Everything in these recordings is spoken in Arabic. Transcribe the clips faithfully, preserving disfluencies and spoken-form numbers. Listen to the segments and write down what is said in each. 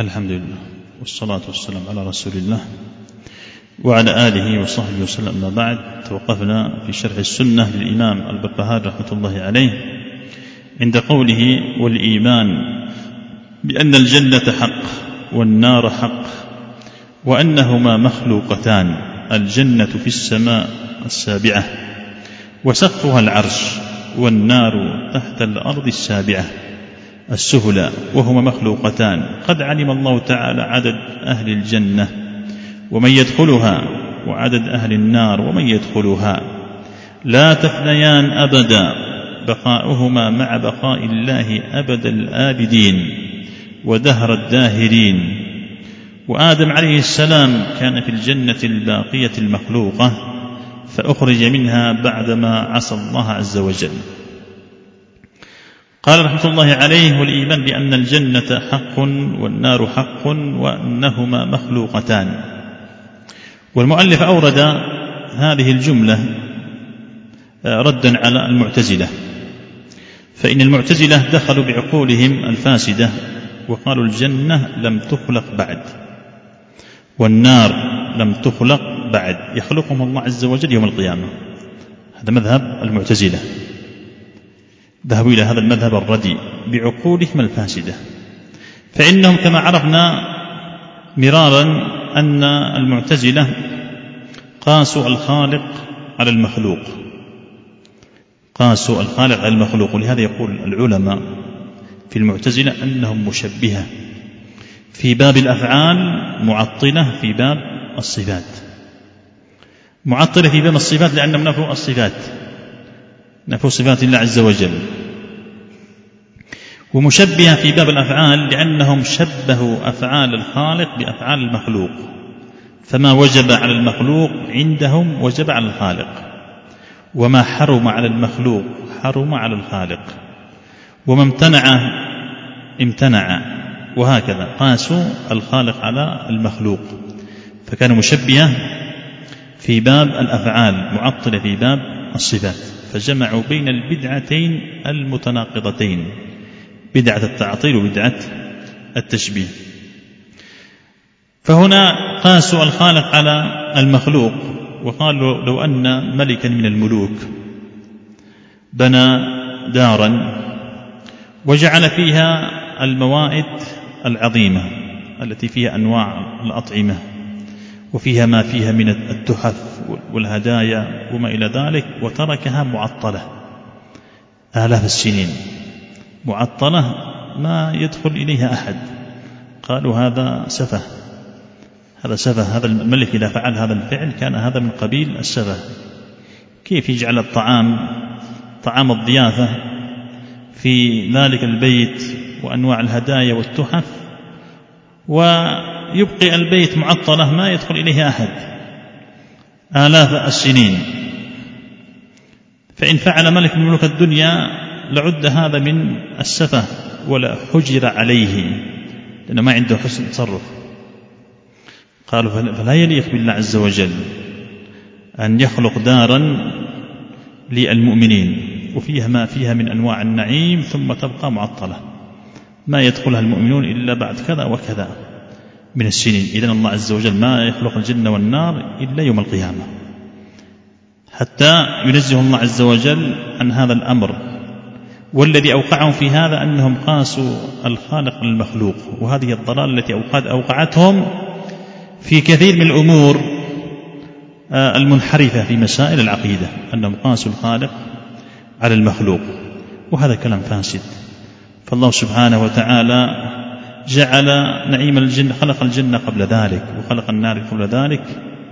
الحمد لله والصلاة والسلام على رسول الله وعلى آله وصحبه وسلم. ما بعد، توقفنا في شرح السنة للإمام البربهاري رحمة الله عليه عند قوله: والإيمان بأن الجنة حق والنار حق وأنهما مخلوقتان، الجنة في السماء السابعة وسقفها العرش، والنار تحت الأرض السابعة السفلى، وهما مخلوقتان. قد علم الله تعالى عدد أهل الجنة ومن يدخلها، وعدد أهل النار ومن يدخلها، لا تفنيان أبدا، بقاؤهما مع بقاء الله أبد الآبدين ودهر الداهرين. وآدم عليه السلام كان في الجنة الباقية المخلوقة، فأخرج منها بعدما عصى الله عز وجل. قال رحمة الله عليه: والإيمان بأن الجنة حق والنار حق وأنهما مخلوقتان. والمؤلف أورد هذه الجملة ردا على المعتزلة، فإن المعتزلة دخلوا بعقولهم الفاسدة وقالوا الجنة لم تخلق بعد والنار لم تخلق بعد، يخلقهم الله عز وجل يوم القيامة. هذا مذهب المعتزلة، ذهبوا إلى هذا المذهب الرديء بعقولهم الفاسدة. فإنهم كما عرفنا مرارا أن المعتزلة قاسوا الخالق على المخلوق، قاسوا الخالق على المخلوق. ولهذا يقول العلماء في المعتزلة أنهم مشبهة في باب الأفعال، معطلة في باب الصفات. معطلة في باب الصفات لأنهم نفوا الصفات، نفوا صفات الله عز وجل. ومشبهة في باب الأفعال لأنهم شبهوا أفعال الخالق بأفعال المخلوق، فما وجب على المخلوق عندهم وجب على الخالق، وما حرم على المخلوق حرم على الخالق، وما امتنع امتنع، وهكذا قاسوا الخالق على المخلوق. فكانوا مشبهة في باب الأفعال، معطلة في باب الصفات، فجمعوا بين البدعتين المتناقضتين، بدعة التعطيل وبدعة التشبيه. فهنا قاسوا الخالق على المخلوق، وقالوا لو أن ملكا من الملوك بنى دارا وجعل فيها الموائد العظيمة التي فيها أنواع الأطعمة وفيها ما فيها من التحف والهدايا وما إلى ذلك، وتركها معطلة آلاف السنين، معطلة ما يدخل إليها أحد، قالوا هذا سفه، هذا سفه، هذا الملك إذا فعل هذا الفعل كان هذا من قبيل السفه. كيف يجعل الطعام طعام الضيافة في ذلك البيت وأنواع الهدايا والتحف، ويبقي البيت معطلة ما يدخل إليه أحد آلاف السنين؟ فإن فعل ملك من ملوك الدنيا لعد هذا من السفه ولا حجر عليه، لأنه ما عنده حسن تصرف. قالوا فلا يليق بالله عز وجل أن يخلق دارا للمؤمنين وفيها ما فيها من أنواع النعيم ثم تبقى معطلة ما يدخلها المؤمنون إلا بعد كذا وكذا من السنين. إذن الله عز وجل ما يخلق الجنة والنار إلا يوم القيامة، حتى ينزه الله عز وجل عن هذا الأمر. والذي أوقعهم في هذا أنهم قاسوا الخالق للمخلوق، وهذه الضلال التي أوقعتهم في كثير من الأمور المنحرفة في مسائل العقيدة، أنهم قاسوا الخالق على المخلوق، وهذا كلام فاسد. فالله سبحانه وتعالى جعل نعيم الجنة، خلق الجنة قبل ذلك وخلق النار قبل ذلك،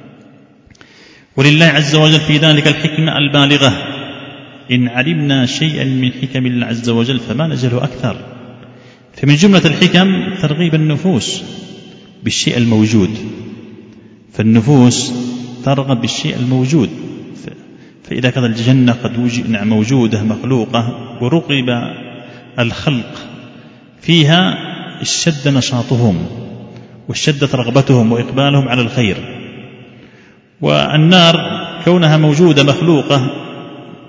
ولله عز وجل في ذلك الحكمة البالغة. إن علمنا شيئا من حكم الله عز وجل فما نجله أكثر. فمن جملة الحكم ترغيب النفوس بالشيء الموجود، فالنفوس ترغب بالشيء الموجود. فإذا كانت الجنة قد موجودة مخلوقة ورغب الخلق فيها اشتد نشاطهم واشتدت رغبتهم وإقبالهم على الخير. والنار كونها موجودة مخلوقة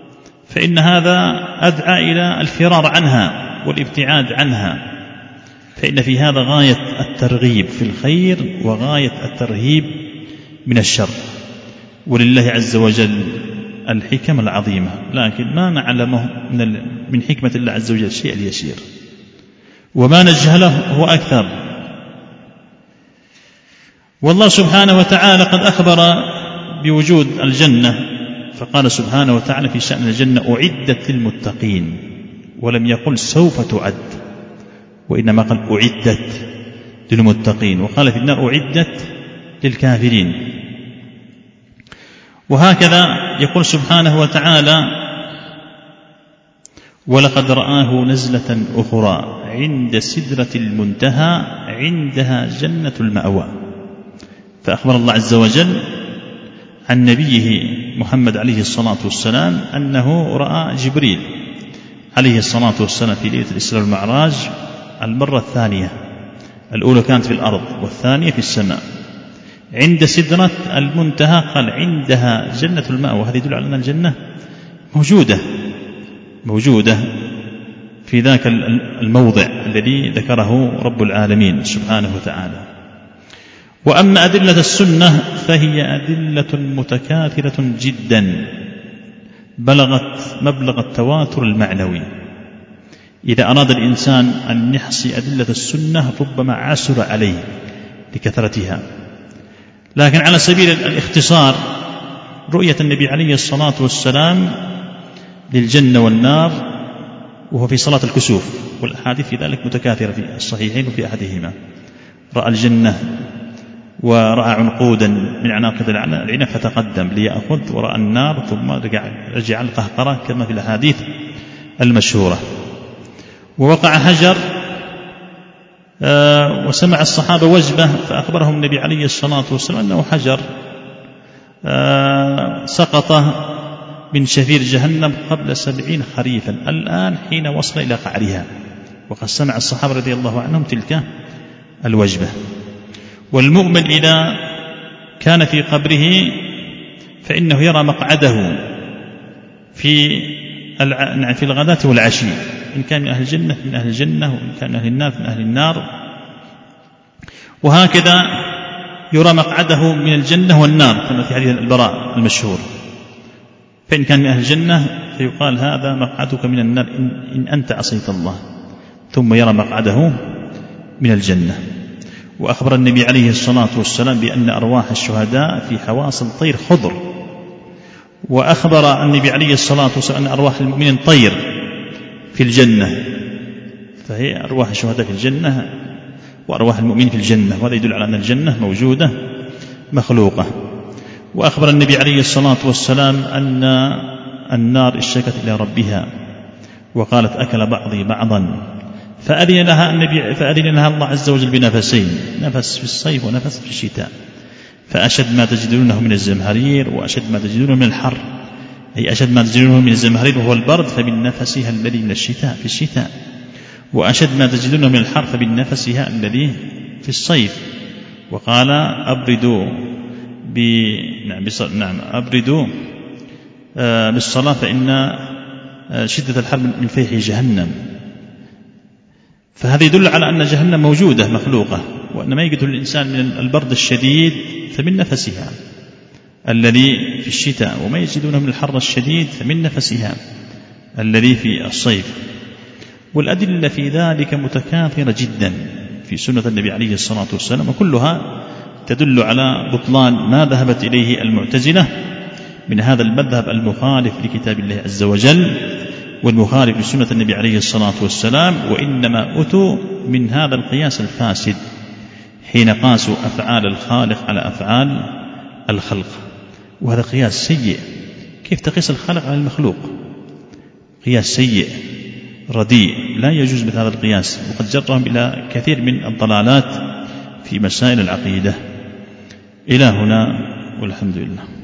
فإن هذا أدعى إلى الفرار عنها والابتعاد عنها، فإن في هذا غاية الترغيب في الخير وغاية الترهيب من الشر، ولله عز وجل الحكم العظيمة، لكن ما نعلمه من حكمة الله عز وجل شيء اليسير، وما نجهله هو أكثر. والله سبحانه وتعالى قد أخبر بوجود الجنة، فقال سبحانه وتعالى في شأن الجنة: أعدت للمتقين، ولم يقل سوف تعد، وإنما قال أعدت للمتقين، وقال في النار أعدت للكافرين. وهكذا يقول سبحانه وتعالى: ولقد رآه نزلة أخرى عند سدرة المنتهى عندها جنة المأوى. فأخبر الله عز وجل عن نبيه محمد عليه الصلاة والسلام أنه رأى جبريل عليه الصلاة والسلام في ليلة الإسراء والمعراج المرة الثانية، الأولى كانت في الأرض والثانية في السماء، عند سدرة المنتهى، قال عندها جنة المأوى. وهذا يدل على أن الجنة موجودة موجودة في ذاك الموضع الذي ذكره رب العالمين سبحانه وتعالى. وأما أدلة السنة فهي أدلة متكاثرة جدا بلغت مبلغ التواتر المعنوي. إذا أراد الإنسان أن يحصي أدلة السنة ربما عسر عليه لكثرتها، لكن على سبيل الاختصار رؤية النبي عليه الصلاة والسلام للجنة والنار وهو في صلاة الكسوف، والأحاديث في ذلك متكاثرة في الصحيحين وفي أحدهما. رأى الجنة ورأى عنقودا من عناقد العنب فتقدم ليأخذ، ورأى النار ثم رجع, رجع القهقرة كما في الأحاديث المشهورة. ووقع هجر آه وسمع الصحابة وجبة، فأخبرهم النبي عليه الصلاة والسلام أنه حجر آه سقط من شفير جهنم قبل سبعين خريفا الآن حين وصل إلى قعرها، وقد سمع الصحابة رضي الله عنهم تلك الوجبة. والمؤمن إذا كان في قبره فإنه يرى مقعده في في الغداة والعشي، إن كان من أهل الجنة من أهل الجنة، وإن كان من أهل النار من أهل النار، وهكذا يرى مقعده من الجنة والنار كما في حديث البراء المشهور. فإن كان من أهل الجنة فيقال هذا مقعدك من النار إن, إن أنت عصيت الله، ثم يرى مقعده من الجنة. وأخبر النبي عليه الصلاة والسلام بأن أرواح الشهداء في حواصل طير خضر، وأخبر النبي عليه الصلاة والسلام أن أرواح المؤمنين طير في الجنة، فهي أرواح الشهداء في الجنة وأرواح المؤمنين في الجنة، وهذا يدل على أن الجنة موجودة مخلوقة. وأخبر النبي عليه الصلاة والسلام أن النار اشتكت إلى ربها وقالت أكل بعضي بعضا، فأذن لها النبي فأذن لها الله عز وجل بنفسين، نفس في الصيف ونفس في الشتاء، فأشد ما تجدونه من الزمهرير وأشد ما تجدونه من الحر، أي أشد ما تجدونه من الزمهرير وهو البرد فبالنفسها الذي من الشتاء في الشتاء، وأشد ما تجدونه من الحر فبالنفسها الذي في الصيف. وقال أبردوا ب... نعم, بص... نعم أبردوا آه بالصلاة فإن آه شدة الحر من فيح جهنم. فهذا يدل على أن جهنم موجودة مخلوقة، وأن ما يجد الإنسان من البرد الشديد فمن نفسها الذي في الشتاء، وما يجدونه من الحر الشديد فمن نفسها الذي في الصيف. والأدلة في ذلك متكاثرة جدا في سنة النبي عليه الصلاة والسلام، وكلها تدل على بطلان ما ذهبت إليه المعتزلة من هذا المذهب المخالف لكتاب الله عز وجل والمخالف لسنة النبي عليه الصلاة والسلام. وإنما أتوا من هذا القياس الفاسد حين قاسوا أفعال الخالق على أفعال الخلق، وهذا قياس سيء. كيف تقيس الخالق على المخلوق؟ قياس سيء رديء، لا يجوز بهذا القياس، وقد جرهم إلى كثير من الضلالات في مسائل العقيدة. إلى هنا والحمد لله.